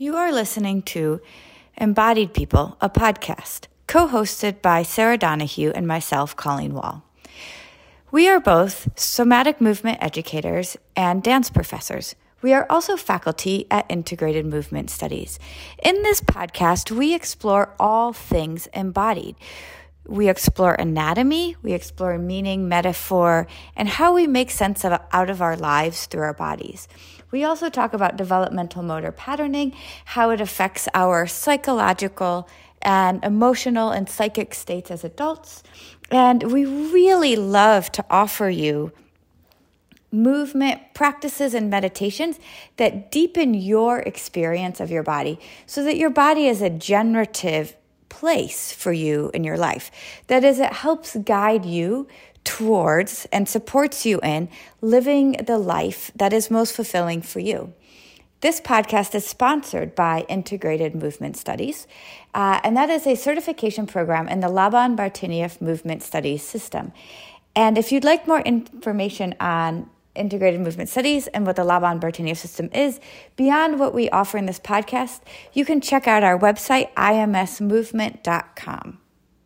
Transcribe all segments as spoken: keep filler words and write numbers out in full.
You are listening to Embodied People, a podcast, co-hosted by Sarah Donahue and myself, Colleen Wall. We are both somatic movement educators and dance professors. We are also faculty at Integrated Movement Studies. In this podcast, we explore all things embodied. We explore anatomy, we explore meaning, metaphor, and how we make sense of out of our lives through our bodies. We also talk about developmental motor patterning, how it affects our psychological and emotional and psychic states as adults. And we really love to offer you movement practices and meditations that deepen your experience of your body so that your body is a generative place for you in your life. That is, it helps guide you towards and supports you in living the life that is most fulfilling for you. This podcast is sponsored by Integrated Movement Studies, uh, and that is a certification program in the Laban-Bartunieff Movement Studies system. And if you'd like more information on Integrated Movement Studies and what the Laban-Bartunieff system is, beyond what we offer in this podcast, you can check out our website, I M S movement dot com.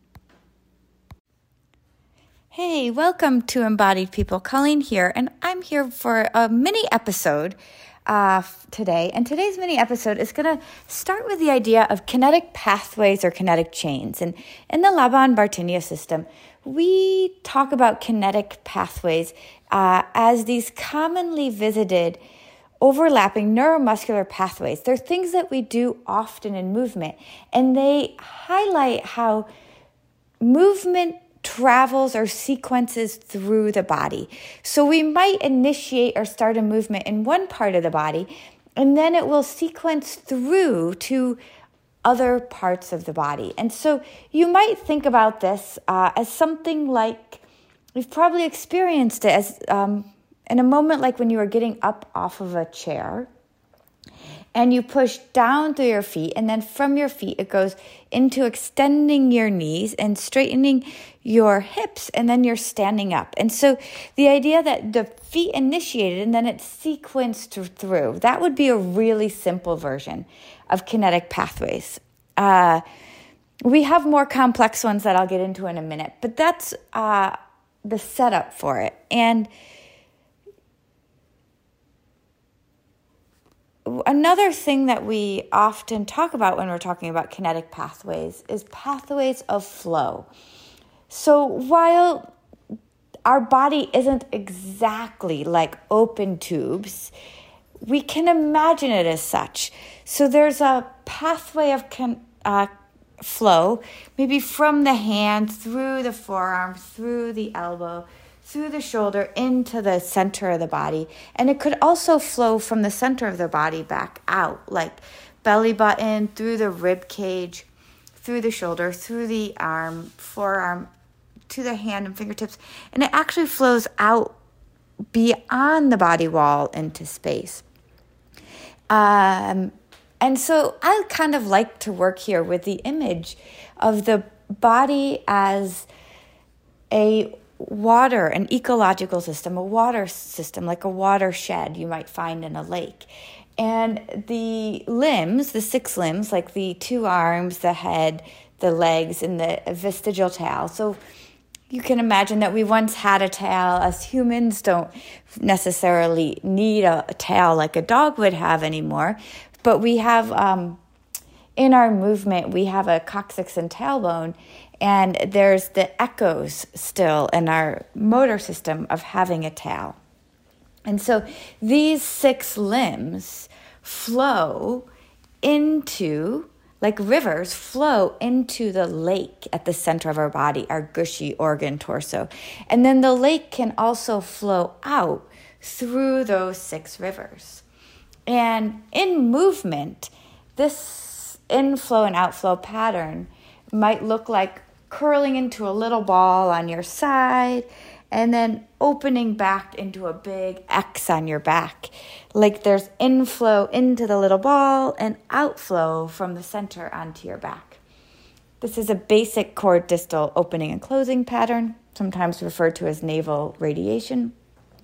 Hey, welcome to Embodied People. Colleen here, and I'm here for a mini episode uh, today. And today's mini episode is going to start with the idea of kinetic pathways or kinetic chains. And in the Laban-Bartunieff system, we talk about kinetic pathways uh, as these commonly visited overlapping neuromuscular pathways. They're things that we do often in movement, and they highlight how movement travels or sequences through the body. So we might initiate or start a movement in one part of the body, and then it will sequence through to other parts of the body. And so you might think about this uh, as something like, you've probably experienced it as um, in a moment like when you are getting up off of a chair and you push down through your feet, and then from your feet it goes into extending your knees and straightening your hips, and then you're standing up. And so the idea that the feet initiated and then it's sequenced through, that would be a really simple version of kinetic pathways. Uh, we have more complex ones that I'll get into in a minute, but that's uh, the setup for it. And another thing that we often talk about when we're talking about kinetic pathways is pathways of flow. So while our body isn't exactly like open tubes, we can imagine it as such. So there's a pathway of con- uh, flow, maybe from the hand, through the forearm, through the elbow, through the shoulder, into the center of the body. And it could also flow from the center of the body back out, like belly button, through the rib cage, through the shoulder, through the arm, forearm, to the hand and fingertips. And it actually flows out beyond the body wall into space. Um, and so I kind of like to work here with the image of the body as a water, an ecological system, a water system, like a watershed you might find in a lake. And the limbs, the six limbs, like the two arms, the head, the legs, and the vestigial tail. So you can imagine that we once had a tail. As humans don't necessarily need a, a tail like a dog would have anymore, but we have, um, in our movement, we have a coccyx and tailbone, and there's the echoes still in our motor system of having a tail. And so these six limbs flow into, like rivers, flow into the lake at the center of our body, our gushy organ torso. And then the lake can also flow out through those six rivers. And in movement, this inflow and outflow pattern might look like curling into a little ball on your side and then opening back into a big X on your back. Like there's inflow into the little ball and outflow from the center onto your back. This is a basic cord distal opening and closing pattern, sometimes referred to as navel radiation.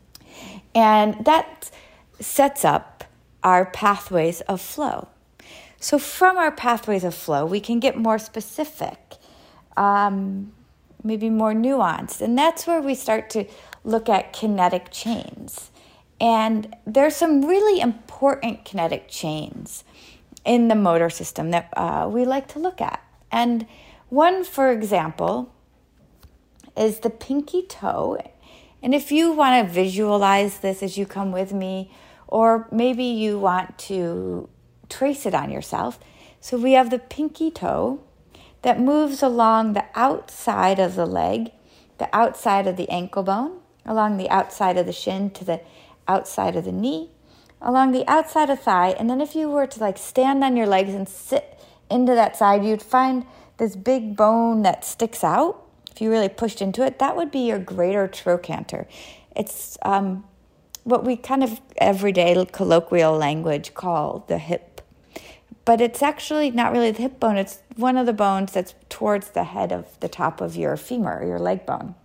And that sets up our pathways of flow. So from our pathways of flow, we can get more specific, um, maybe more nuanced. And that's where we start to look at kinetic chains. And there's some really important kinetic chains in the motor system that uh, we like to look at. And one, for example, is the pinky toe. And if you want to visualize this as you come with me, or maybe you want to trace it on yourself. So we have the pinky toe that moves along the outside of the leg, the outside of the ankle bone, along the outside of the shin to the outside of the knee, along the outside of thigh. And then if you were to like stand on your legs and sit into that side, you'd find this big bone that sticks out. If you really pushed into it, that would be your greater trochanter. It's um, what we kind of everyday colloquial language call the hip. But it's actually not really the hip bone. It's one of the bones that's towards the head of the top of your femur, your leg bone.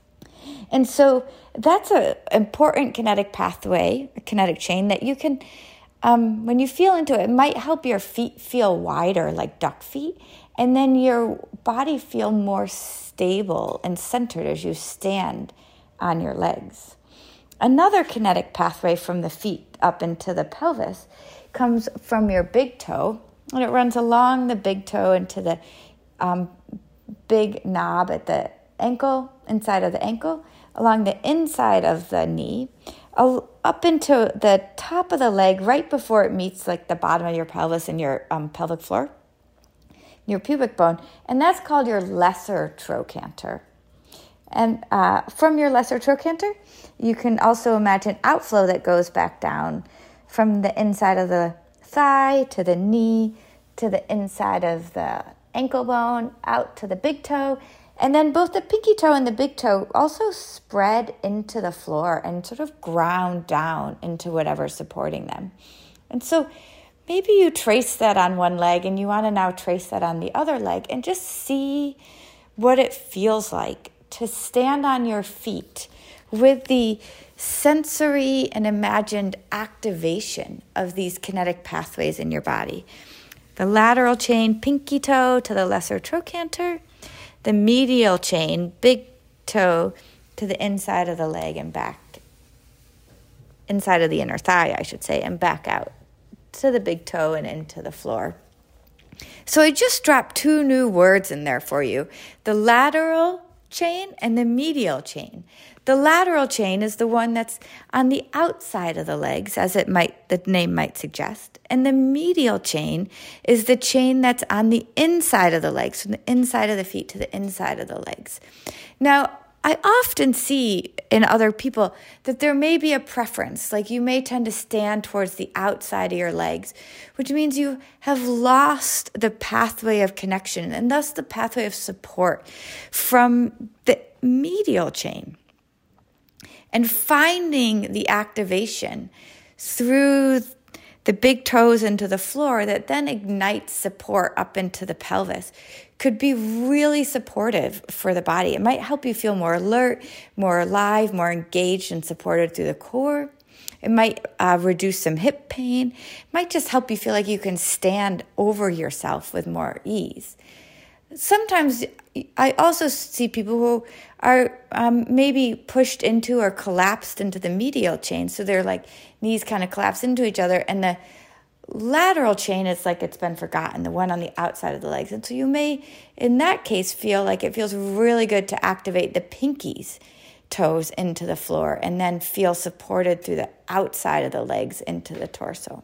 And so that's an important kinetic pathway, a kinetic chain that you can, um, when you feel into it, it might help your feet feel wider, like duck feet, and then your body feel more stable and centered as you stand on your legs. Another kinetic pathway from the feet up into the pelvis comes from your big toe, and it runs along the big toe into the um, big knob at the ankle, inside of the ankle, along the inside of the knee, up into the top of the leg right before it meets like the bottom of your pelvis and your um, pelvic floor, your pubic bone, and that's called your lesser trochanter. And uh, from your lesser trochanter, you can also imagine outflow that goes back down from the inside of the thigh to the knee to the inside of the ankle bone, out to the big toe. And then both the pinky toe and the big toe also spread into the floor and sort of ground down into whatever's supporting them. And so maybe you trace that on one leg and you want to now trace that on the other leg and just see what it feels like to stand on your feet with the sensory and imagined activation of these kinetic pathways in your body. The lateral chain, pinky toe to the lesser trochanter, the medial chain, big toe to the inside of the leg and back, inside of the inner thigh, I should say, and back out to the big toe and into the floor. So I just dropped two new words in there for you, the lateral chain and the medial chain. The lateral chain is the one that's on the outside of the legs, as it might, the name might suggest. And the medial chain is the chain that's on the inside of the legs, from the inside of the feet to the inside of the legs. Now, I often see in other people that there may be a preference, like you may tend to stand towards the outside of your legs, which means you have lost the pathway of connection and thus the pathway of support from the medial chain. And finding the activation through the big toes into the floor that then ignites support up into the pelvis could be really supportive for the body. It might help you feel more alert, more alive, more engaged and supported through the core. It might uh, reduce some hip pain. It might just help you feel like you can stand over yourself with more ease. Sometimes I also see people who are um, maybe pushed into or collapsed into the medial chain. So their like knees kind of collapse into each other. And the lateral chain is like it's been forgotten, the one on the outside of the legs. And so you may, in that case, feel like it feels really good to activate the pinkies toes into the floor and then feel supported through the outside of the legs into the torso.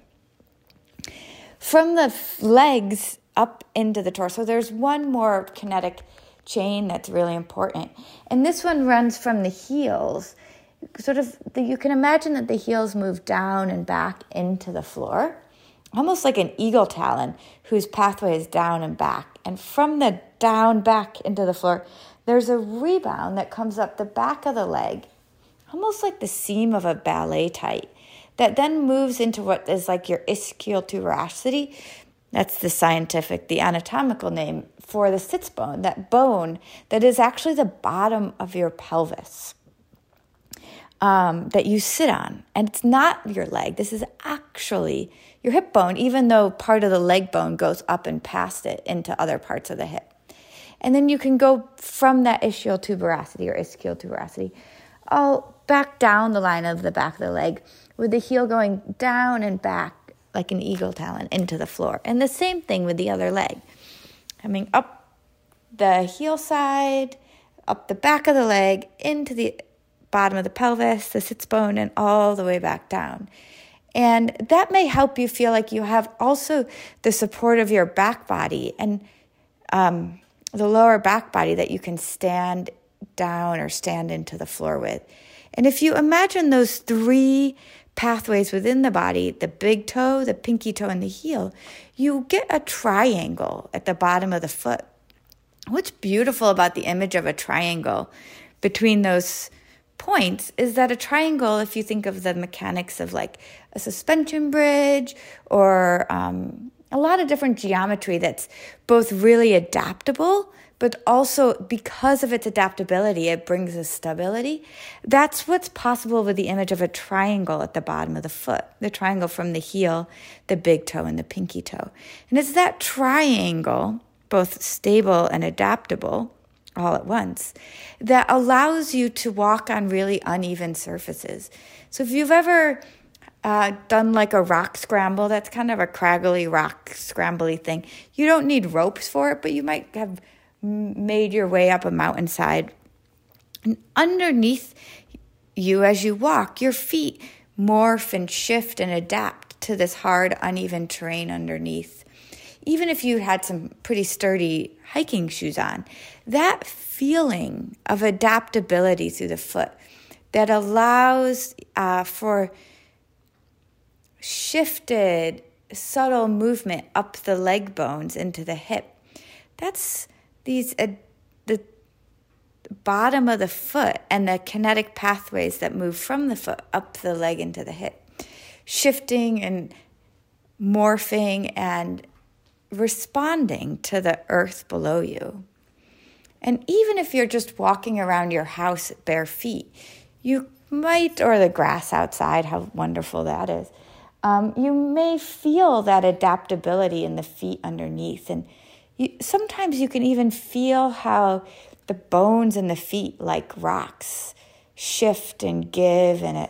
From the legs up into the torso, there's one more kinetic chain that's really important. And this one runs from the heels. Sort of, the, you can imagine that the heels move down and back into the floor, almost like an eagle talon whose pathway is down and back. And from the down back into the floor, there's a rebound that comes up the back of the leg, almost like the seam of a ballet tight, that then moves into what is like your ischial tuberosity. That's the scientific, the anatomical name for the sits bone, that bone that is actually the bottom of your pelvis. um, that you sit on. And it's not your leg. This is actually your hip bone, even though part of the leg bone goes up and past it into other parts of the hip. And then you can go from that ischial tuberosity or ischial tuberosity all back down the line of the back of the leg with the heel going down and back like an eagle talon into the floor. And the same thing with the other leg. Coming up the heel side, up the back of the leg, into the bottom of the pelvis, the sits bone, and all the way back down. And that may help you feel like you have also the support of your back body and um, the lower back body that you can stand down or stand into the floor with. And if you imagine those three pathways within the body, the big toe, the pinky toe, and the heel, you get a triangle at the bottom of the foot. What's beautiful about the image of a triangle between those points is that a triangle, if you think of the mechanics of like a suspension bridge or um, a lot of different geometry that's both really adaptable, but also because of its adaptability, it brings a stability. That's what's possible with the image of a triangle at the bottom of the foot, the triangle from the heel, the big toe, and the pinky toe. And it's that triangle, both stable and adaptable, all at once, that allows you to walk on really uneven surfaces. So if you've ever uh, done like a rock scramble, that's kind of a craggly rock scrambly thing. You don't need ropes for it, but you might have made your way up a mountainside. And underneath you as you walk, your feet morph and shift and adapt to this hard, uneven terrain underneath. Even if you had some pretty sturdy hiking shoes on, that feeling of adaptability through the foot that allows uh, for shifted, subtle movement up the leg bones into the hip, that's these uh, the bottom of the foot and the kinetic pathways that move from the foot up the leg into the hip, shifting and morphing and responding to the earth below you. And even if you're just walking around your house bare feet, you might, or the grass outside, how wonderful that is, um, you may feel that adaptability in the feet underneath. And you, sometimes you can even feel how the bones in the feet, like rocks, shift and give and it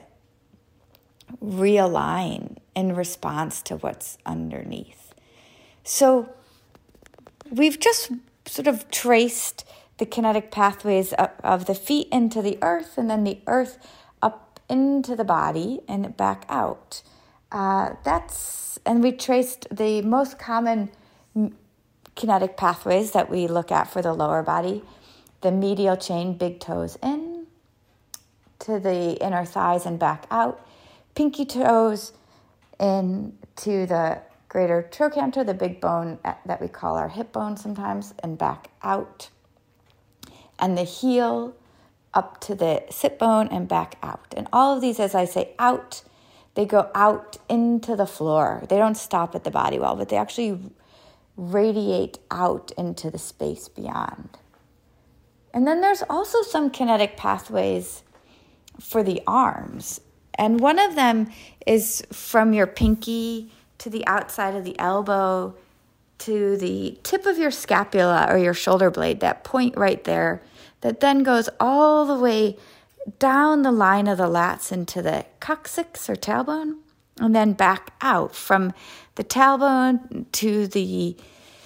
realign in response to what's underneath. So we've just sort of traced the kinetic pathways of, of the feet into the earth and then the earth up into the body and back out. Uh, that's and we traced the most common kinetic pathways that we look at for the lower body. The medial chain, big toes in to the inner thighs and back out. Pinky toes in to the greater trochanter, the big bone that we call our hip bone sometimes, and back out. And the heel up to the sit bone and back out. And all of these, as I say, out, they go out into the floor. They don't stop at the body wall, but they actually radiate out into the space beyond. And then there's also some kinetic pathways for the arms. And one of them is from your pinky to the outside of the elbow, to the tip of your scapula or your shoulder blade, that point right there, that then goes all the way down the line of the lats into the coccyx or tailbone, and then back out from the tailbone to the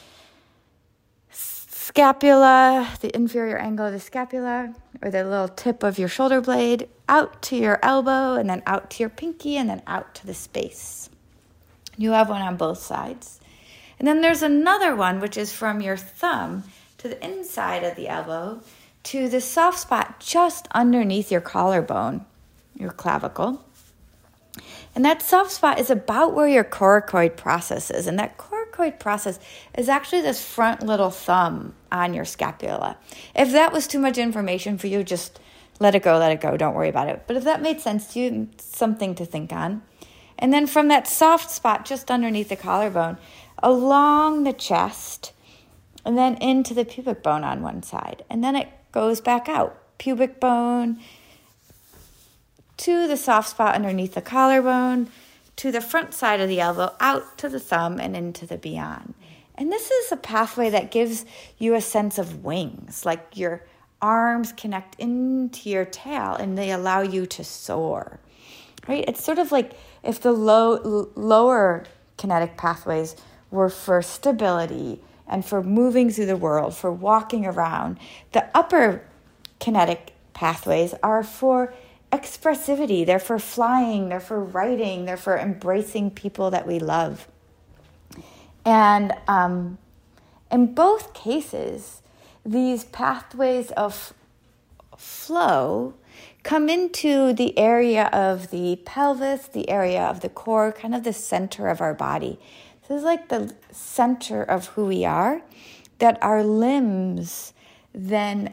scapula, the inferior angle of the scapula, or the little tip of your shoulder blade, out to your elbow, and then out to your pinky, and then out to the space. You have one on both sides. And then there's another one, which is from your thumb to the inside of the elbow to the soft spot just underneath your collarbone, your clavicle. And that soft spot is about where your coracoid process is. And that coracoid process is actually this front little thumb on your scapula. If that was too much information for you, just let it go, let it go. Don't worry about it. But if that made sense to you, something to think on. And then from that soft spot just underneath the collarbone, along the chest, and then into the pubic bone on one side. And then it goes back out. Pubic bone, to the soft spot underneath the collarbone, to the front side of the elbow, out to the thumb, and into the beyond. And this is a pathway that gives you a sense of wings, like your arms connect into your tail and they allow you to soar, right? It's sort of like if the low, lower kinetic pathways were for stability and for moving through the world, for walking around. The upper kinetic pathways are for expressivity. They're for flying, they're for writing, they're for embracing people that we love. And um, in both cases, these pathways of flow come into the area of the pelvis, the area of the core, kind of the center of our body. So it's like the center of who we are, that our limbs then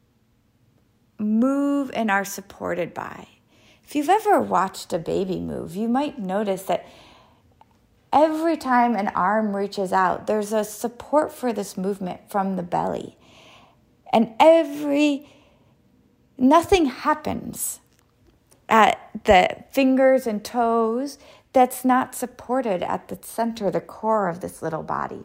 move and are supported by. If you've ever watched a baby move, you might notice that every time an arm reaches out, there's a support for this movement from the belly. And every, nothing happens at the fingers and toes that's not supported at the center, the core of this little body.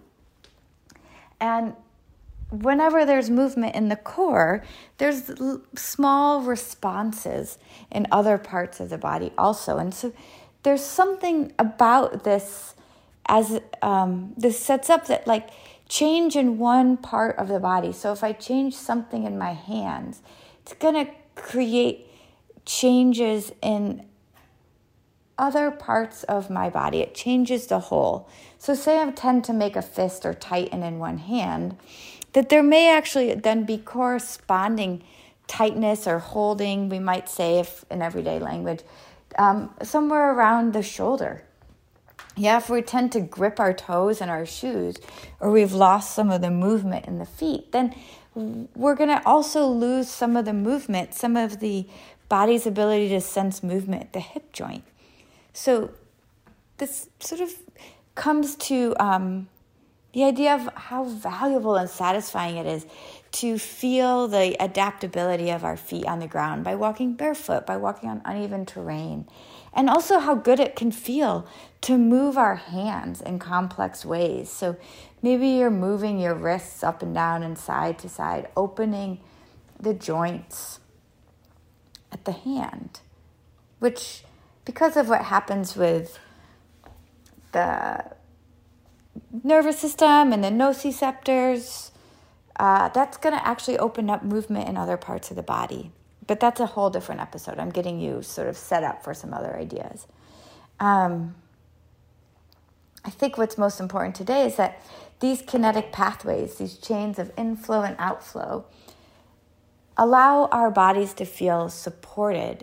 And whenever there's movement in the core, there's l- small responses in other parts of the body also. And so there's something about this as um, this sets up that like change in one part of the body. So if I change something in my hands, it's going to create changes in other parts of my body. It changes the whole. So say I tend to make a fist or tighten in one hand, that there may actually then be corresponding tightness or holding, we might say if in everyday language, um, somewhere around the shoulder. Yeah, if we tend to grip our toes in our shoes, or we've lost some of the movement in the feet, then we're going to also lose some of the movement, some of the body's ability to sense movement at the hip joint. So this sort of comes to um, the idea of how valuable and satisfying it is to feel the adaptability of our feet on the ground by walking barefoot, by walking on uneven terrain, and also how good it can feel to move our hands in complex ways. So maybe you're moving your wrists up and down and side to side, opening the joints at the hand, which, because of what happens with the nervous system and the nociceptors, uh, that's going to actually open up movement in other parts of the body. But that's a whole different episode. I'm getting you sort of set up for some other ideas. Um, I think what's most important today is that these kinetic pathways, these chains of inflow and outflow, allow our bodies to feel supported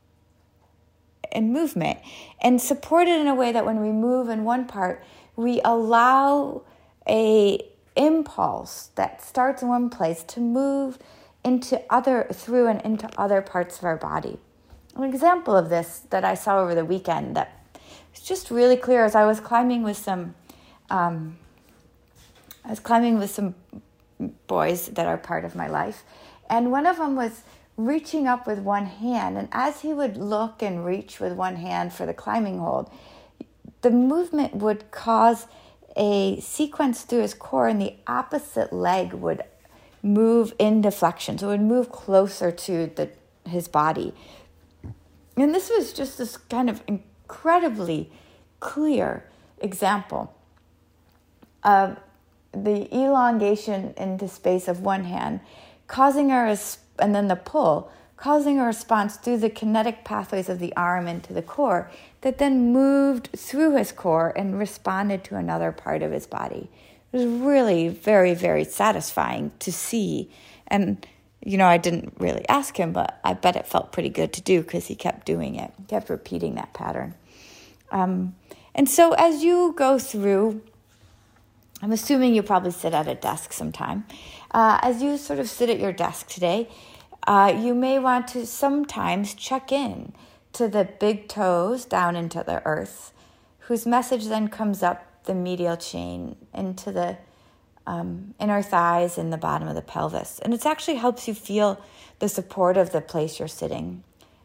in movement, and supported in a way that when we move in one part, we allow a impulse that starts in one place to move into other, through and into other parts of our body. An example of this that I saw over the weekend that was just really clear as I was climbing with some, um, I was climbing with some boys that are part of my life, and one of them was reaching up with one hand, and as he would look and reach with one hand for the climbing hold, the movement would cause a sequence through his core, and the opposite leg would move into flexion. So it would move closer to the his body. And this was just this kind of incredibly clear example of the elongation into space of one hand, causing a, and then the pull, causing a response through the kinetic pathways of the arm into the core that then moved through his core and responded to another part of his body. It was really very, very satisfying to see. And, you know, I didn't really ask him, but I bet it felt pretty good to do because he kept doing it, he kept repeating that pattern. Um, and so as you go through, I'm assuming you probably sit at a desk sometime. Uh, as you sort of sit at your desk today, uh, you may want to sometimes check in to the big toes down into the earth, whose message then comes up the medial chain into the um, inner thighs and the bottom of the pelvis. And it actually helps you feel the support of the place you're sitting.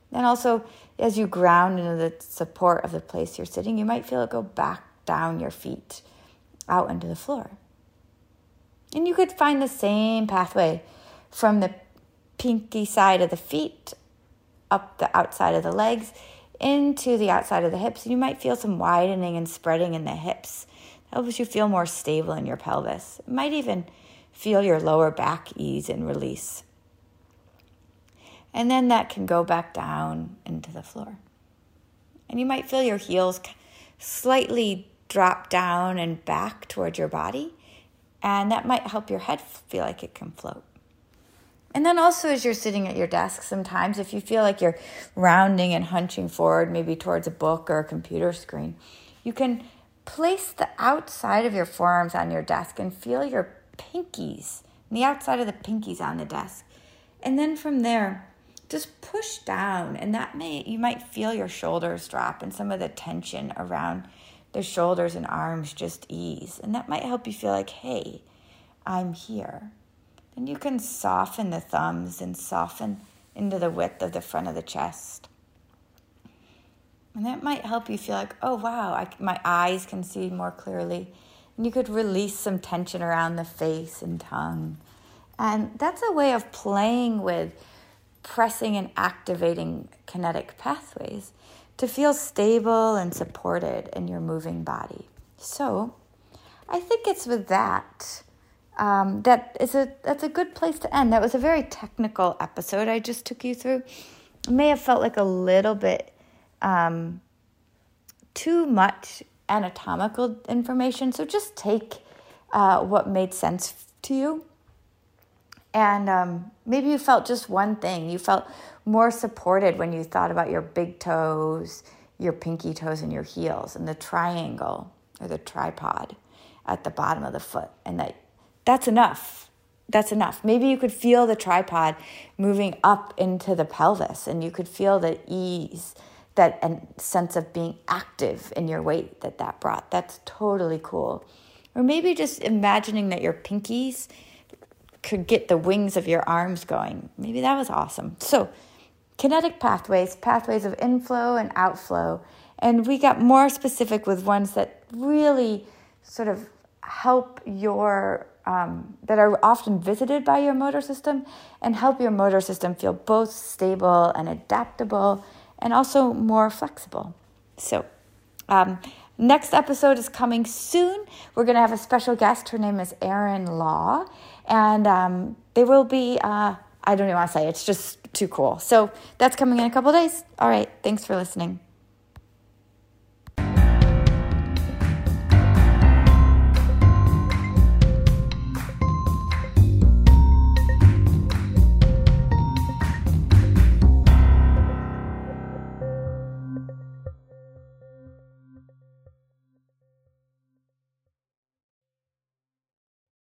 Then also, as you ground into the support of the place you're sitting, you might feel it go back down your feet out into the floor. And you could find the same pathway from the pinky side of the feet up the outside of the legs into the outside of the hips. You might feel some widening and spreading in the hips. That helps you feel more stable in your pelvis. It might even feel your lower back ease and release. And then that can go back down into the floor. And you might feel your heels slightly drop down and back toward your body. And that might help your head feel like it can float. And then also as you're sitting at your desk, sometimes if you feel like you're rounding and hunching forward, maybe towards a book or a computer screen, you can place the outside of your forearms on your desk and feel your pinkies, the outside of the pinkies on the desk. And then from there, just push down, and that may you might feel your shoulders drop and some of the tension around the shoulders and arms just ease. And that might help you feel like, hey, I'm here. Then you can soften the thumbs and soften into the width of the front of the chest. And that might help you feel like, oh, wow, I, my eyes can see more clearly. And you could release some tension around the face and tongue. And that's a way of playing with pressing and activating kinetic pathways to feel stable and supported in your moving body. So I think it's with that um, that is a that's a good place to end. That was a very technical episode I just took you through. It may have felt like a little bit um, too much anatomical information, so just take uh, what made sense to you. And um, maybe you felt just one thing. You felt more supported when you thought about your big toes, your pinky toes, and your heels, and the triangle or the tripod at the bottom of the foot. And that that's enough. That's enough. Maybe you could feel the tripod moving up into the pelvis, and you could feel the ease, that and sense of being active in your weight that that brought. That's totally cool. Or maybe just imagining that your pinkies could get the wings of your arms going. Maybe that was awesome. So kinetic pathways, pathways of inflow and outflow. And we got more specific with ones that really sort of help your, um, that are often visited by your motor system and help your motor system feel both stable and adaptable and also more flexible. So um, next episode is coming soon. We're going to have a special guest. Her name is Erin Law. And um, they will be, uh, I don't even want to say, it's just too cool. So that's coming in a couple days. All right. Thanks for listening.